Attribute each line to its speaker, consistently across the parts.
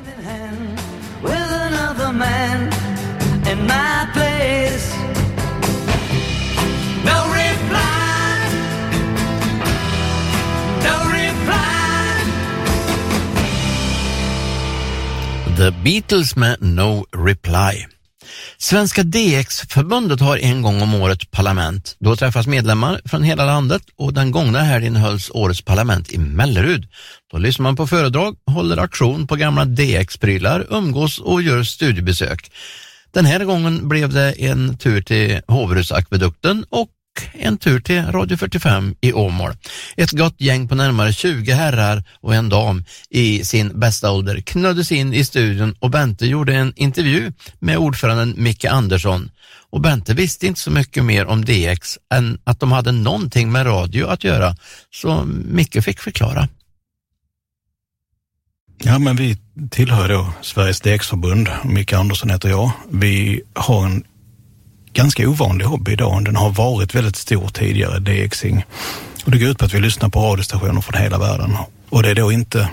Speaker 1: The Beatles med No Reply. Svenska DX-förbundet har en gång om året parlament. Då träffas medlemmar från hela landet och den gångna helgen hölls årets parlament i Mellerud. Då lyssnar man på föredrag, håller aktion på gamla DX-prylar, umgås och gör studiebesök. Den här gången blev det en tur till Håverusakvedukten och en tur till Radio 45 i Åmål. Ett gott gäng på närmare 20 herrar och en dam i sin bästa ålder knöddes in i studion och Bente gjorde en intervju med ordföranden Micke Andersson. Och Bente visste inte så mycket mer om DX än att de hade någonting med radio att göra, så Micke fick förklara.
Speaker 2: Ja, men vi tillhör då Sveriges DX-förbund. Micke Andersson heter jag. Vi har en ganska ovanlig hobby idag. Den har varit väldigt stor tidigare, DXing. Och det går ut på att vi lyssnar på radiostationer från hela världen. Och det är då inte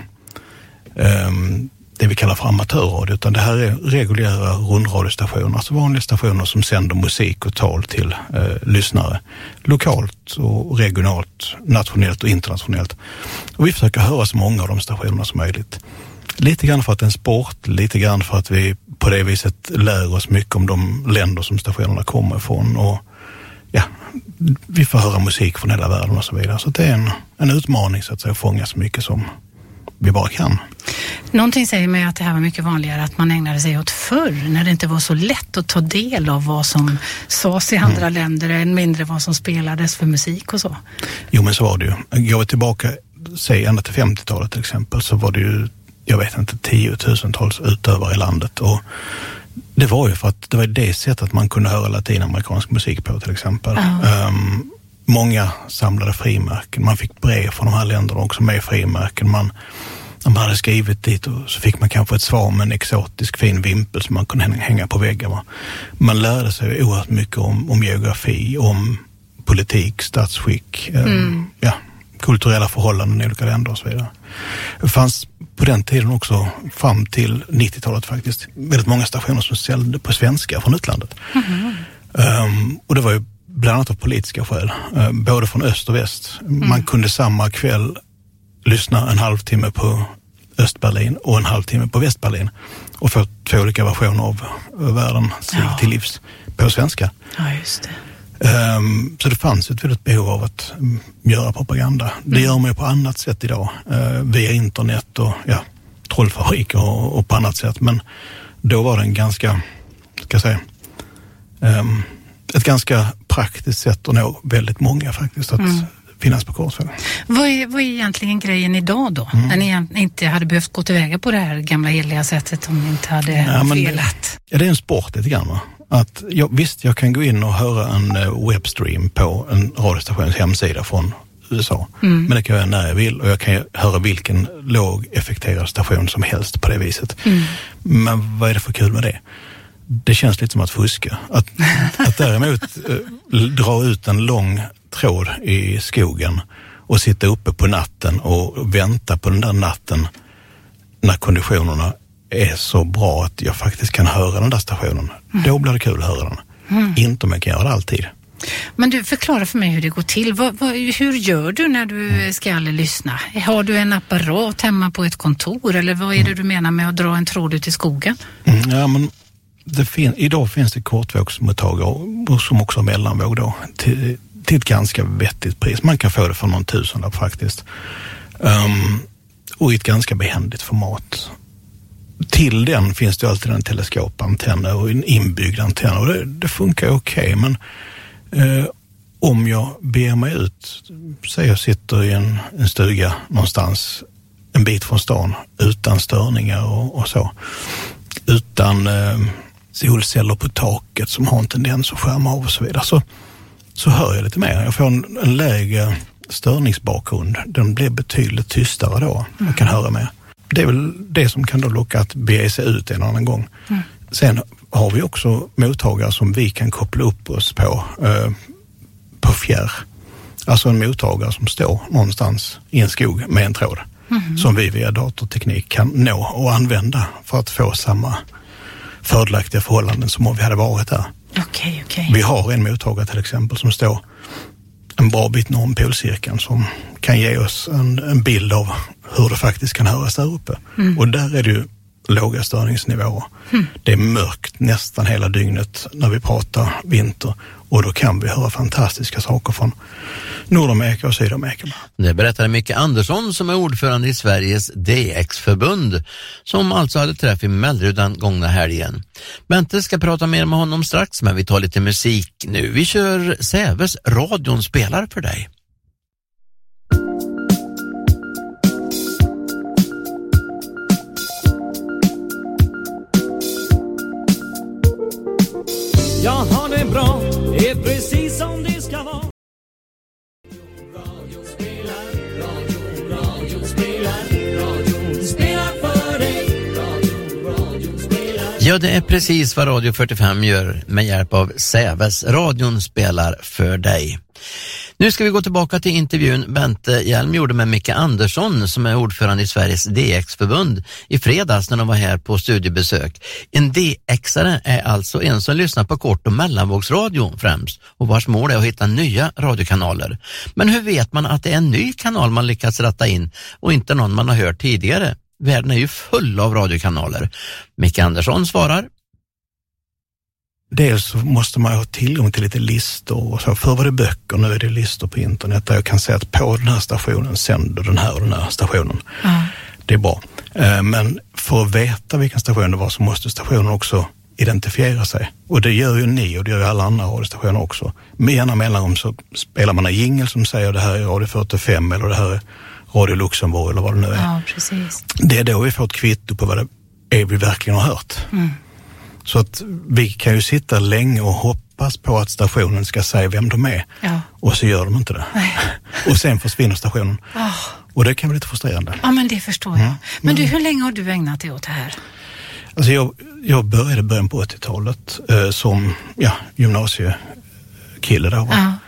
Speaker 2: det vi kallar för amatörradio, utan det här är reguljära rundradiostationer, alltså vanliga stationer som sänder musik och tal till lyssnare. Lokalt och regionalt, nationellt och internationellt. Och vi försöker höra så många av de stationerna som möjligt. Lite grann för att det är en sport, lite grann för att vi på det viset lär oss mycket om de länder som stationerna kommer ifrån. Och ja, vi får höra musik från hela världen och så vidare. Så det är en utmaning så att säga, att fånga så mycket som vi bara kan.
Speaker 3: Någonting säger mig att det här var mycket vanligare att man ägnade sig åt förr, när det inte var så lätt att ta del av vad som sades i andra länder, än mindre vad som spelades för musik och så. Jo, men så var det ju. Går vi tillbaka, säg ända till 50-talet till exempel, så var det ju, jag vet inte, 10 000-tals utövare i landet. Och det var ju för att det var det sättet man kunde höra latinamerikansk musik på till exempel. Många samlade frimärken. Man fick brev från de här länderna också med frimärken. Man hade skrivit dit och så fick man kanske ett svar med en exotisk fin vimpel som man kunde hänga på väggen. Man lärde sig oerhört mycket om geografi, om politik, statsskick, kulturella förhållanden i olika länder och så vidare. Det fanns på den tiden också, fram till 90-talet faktiskt, väldigt många stationer som säljde på svenska från utlandet. Och det var ju bland annat av politiska skäl, både från öst och väst. Man kunde samma kväll lyssna en halvtimme på Östberlin och en halvtimme på Västberlin och få 2 olika versioner av världen till livs på svenska. Ja, just det.
Speaker 2: Så det fanns ett väldigt behov av att göra propaganda. Det gör man ju på annat sätt idag, via internet och trollfabriker och på annat sätt. Men då var det en ganska, ett ganska praktiskt sätt att nå väldigt många faktiskt att finnas på Korsvägen.
Speaker 3: Vad är egentligen grejen idag då? När ni inte hade behövt gå tillväga på det här gamla heliga sättet om ni inte hade felat?
Speaker 2: Det är en sport lite grann, va? Att jag kan gå in och höra en webbstream på en radiostations hemsida från USA. Men det kan jag göra när jag vill och jag kan höra vilken lågeffekterad station som helst på det viset. Men vad är det för kul med det? Det känns lite som att fuska. Att däremot dra ut en lång tråd i skogen och sitta uppe på natten och vänta på den där natten när konditionerna är så bra att jag faktiskt kan höra den där stationen. Då blir det kul att höra den. Inte om jag kan göra det alltid.
Speaker 3: Men du, förklara för mig hur det går till. Hur gör du när du ska lyssna? Har du en apparat hemma på ett kontor eller vad är det du menar med att dra en tråd ut i skogen?
Speaker 2: Ja, men idag finns det kortvågsmottagare som också har mellanvåg då till ett ganska vettigt pris. Man kan få det för någon tusenlapp faktiskt. Och i ett ganska behändigt format. Till den finns det alltid en teleskopantenn och en inbyggd antenn och det funkar okej, men om jag ber mig ut, säg jag sitter i en stuga någonstans en bit från stan utan störningar och så, utan solceller på taket som har en tendens att skärma av och så vidare, så hör jag lite mer. Jag får en lägre störningsbakgrund. Den blir betydligt tystare då. Jag kan höra mer. Det är väl det som kan då locka att bege sig ut en annan gång. Sen har vi också mottagare som vi kan koppla upp oss på fjärr. Alltså en mottagare som står någonstans i en skog med en tråd. som vi via datorteknik kan nå och använda för att få samma fördelaktiga förhållanden som om vi hade varit där.
Speaker 3: Okay.
Speaker 2: Vi har en mottagare till exempel som står en bra bit norr om polcirkeln som kan ge oss en bild av hur det faktiskt kan höras där uppe. Och där är det ju låga störningsnivåer. Det är mörkt nästan hela dygnet när vi pratar vinter och då kan vi höra fantastiska saker från Nordamerika och Sydamerika.
Speaker 1: Det berättade Micke Andersson som är ordförande i Sveriges DX-förbund som alltså hade träff i Mellerud den gångna helgen. Bente ska prata mer med honom strax, men vi tar lite musik nu. Vi kör Säves Radion spelar för dig.
Speaker 4: Jag har det bra, det är precis som det ska vara. Radio spelar för dig. Radio spelar.
Speaker 1: Ja, det är precis vad Radio 45 gör med hjälp av Säves. Radion spelar för dig. Nu ska vi gå tillbaka till intervjun Bente Hjelm gjorde med Micke Andersson som är ordförande i Sveriges DX-förbund i fredags när de var här på studiebesök. En DX-are är alltså en som lyssnar på kort- och mellanvågsradio främst och vars mål är att hitta nya radiokanaler. Men hur vet man att det är en ny kanal man lyckats ratta in och inte någon man har hört tidigare? Världen är ju full av radiokanaler. Micke Andersson svarar.
Speaker 2: Dels så måste man ha tillgång till lite listor och så. Förr var det böcker, nu är det listor på internet där jag kan säga att på den här stationen sänder den här och den här stationen. Det är bra. Men för att veta vilken station det var så måste stationen också identifiera sig. Och det gör ju ni och det gör ju alla andra radiostationer också. Med ena mellanrum så spelar man en jingle som säger det här är Radio 45 eller det här är Radio Luxemburg eller vad det nu är.
Speaker 3: Ja, precis.
Speaker 2: Det är då vi får ett kvitto på vad det är vi verkligen har hört. Så att vi kan ju sitta länge och hoppas på att stationen ska säga vem de är. Ja. Och så gör de inte det. Nej. Och sen försvinner stationen. Och det kan bli lite frustrerande.
Speaker 3: Ja, men det förstår jag. Men du, hur länge har du ägnat dig åt det här?
Speaker 2: Alltså jag började början på 80-talet som gymnasiekille då.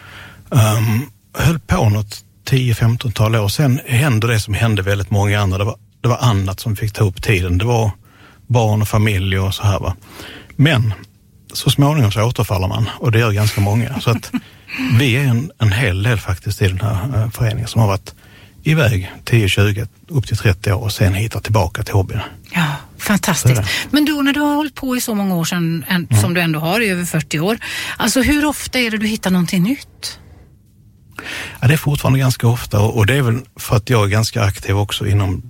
Speaker 2: Höll på något 10-15-tal år. Sen hände det som hände väldigt många andra. Det var annat som fick ta upp tiden. Det var barn och familj och så här va. Men så småningom så återfaller man och det gör ganska många. Så att vi är en hel del faktiskt i den här föreningen som har varit iväg 10-20 upp till 30 år och sen hittat tillbaka till hobbyn.
Speaker 3: Ja, fantastiskt. Men då när du har hållit på i så många år sedan som du ändå har i över 40 år. Alltså hur ofta är det du hittar någonting nytt?
Speaker 2: Ja, det är fortfarande ganska ofta och det är väl för att jag är ganska aktiv också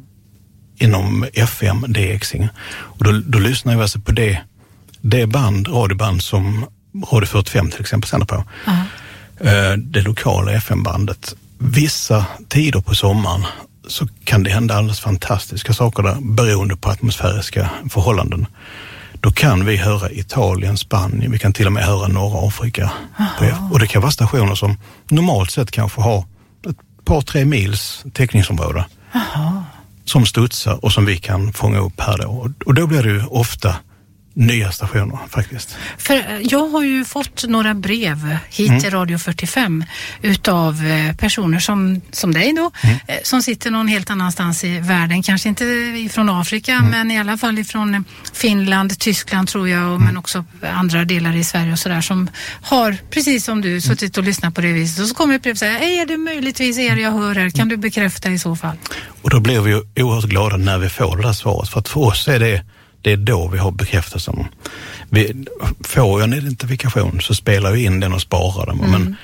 Speaker 2: inom FM, DXing. Och då lyssnar jag alltså på det radioband som Radio 45 till exempel sänder på. Det lokala FM-bandet. Vissa tider på sommaren så kan det hända alldeles fantastiska saker där beroende på atmosfäriska förhållanden. Då kan vi höra Italien, Spanien, vi kan till och med höra norra Afrika. Och det kan vara stationer som normalt sett kanske har ett par 3 mils täckningsområde. Som studsar och som vi kan fånga upp här då. Och då blir det ju ofta nya stationer faktiskt.
Speaker 3: För jag har ju fått några brev hit till Radio 45 utav personer som dig då, som sitter någon helt annanstans i världen, kanske inte ifrån Afrika men i alla fall ifrån Finland, Tyskland tror jag, men också andra delar i Sverige och sådär som har, precis som du, suttit och lyssnat på det viset och så kommer ett brev och säger, är det möjligtvis er jag hör här, kan du bekräfta i så fall? Och
Speaker 2: då blir vi ju oerhört glada när vi får det där svaret, för att för oss är det är då vi har bekräftelsen. Vi får en identifikation så spelar vi in den och sparar den. Men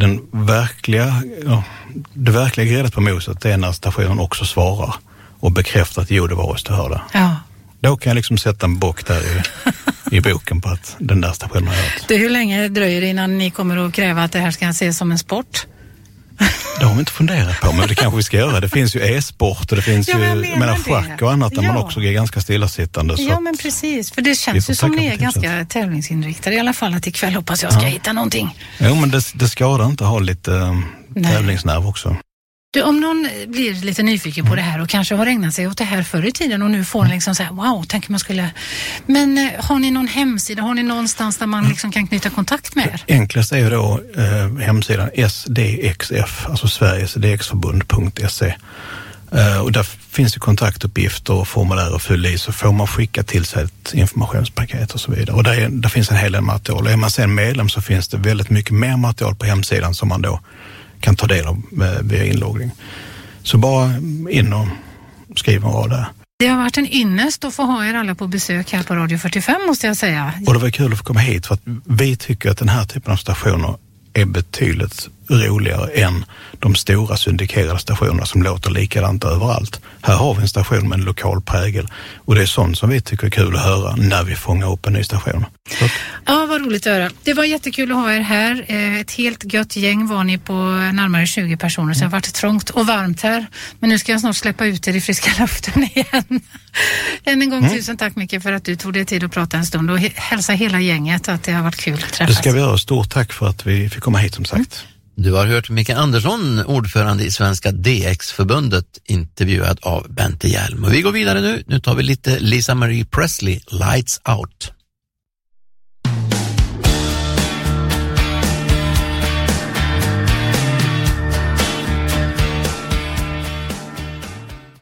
Speaker 2: det verkliga gräddet på moset är när stationen också svarar och bekräftar att det var oss du hörde. Ja. Då kan jag liksom sätta en bock där i boken på att den där stationen har hört.
Speaker 3: Hur länge dröjer det innan ni kommer att kräva att det här ska ses som en sport?
Speaker 2: Det har vi inte funderat på, men det kanske vi ska göra. Det finns ju e-sport och det finns schack och annat där man också är ganska stillasittande.
Speaker 3: Så men precis. För det känns ju som ni är ganska tävlingsinriktade. I alla fall att ikväll hoppas jag ska hitta någonting.
Speaker 2: Jo, men det skadar inte att ha lite tävlingsnerv också.
Speaker 3: Du, om någon blir lite nyfiken på det här och kanske har ägnat sig åt det här förr i tiden och nu får liksom så här, wow, tänker man skulle... Men har ni någon hemsida? Har ni någonstans där man liksom kan knyta kontakt med er?
Speaker 2: Enklast är ju då hemsidan SDXF, alltså Sveriges DX-förbund.se. Och där finns det kontaktuppgifter och formulär att fylla i, så får man skicka till sig ett informationspaket och så vidare. Och där finns en hel del material. Är man sen medlem så finns det väldigt mycket mer material på hemsidan som man då kan ta del av via inloggning. Så bara in och skriv en rad där.
Speaker 3: Det har varit en ynnest att få ha er alla på besök här på Radio 45, måste jag säga.
Speaker 2: Och det var kul att få komma hit, för att vi tycker att den här typen av stationer är betydligt roligare än de stora syndikerade stationerna som låter likadant överallt. Här har vi en station med en lokal prägel, och det är sånt som vi tycker är kul att höra när vi fångar upp en ny station.
Speaker 3: Ja, vad roligt att höra. Det var jättekul att ha er här. Ett helt gött gäng var ni på, närmare 20 personer, så det har varit trångt och varmt här. Men nu ska jag snart släppa ut er i friska luften igen. Än en gång tusen tack Micke för att du tog dig tid att prata en stund, och hälsa hela gänget att det har varit kul att träffas.
Speaker 2: Det ska vi göra. Stort tack för att vi fick komma hit, som sagt.
Speaker 1: Du har hört Micke Andersson, ordförande i Svenska DX-förbundet, intervjuad av Bente Hjelm. Och vi går vidare nu. Nu tar vi lite Lisa Marie Presley, Lights Out.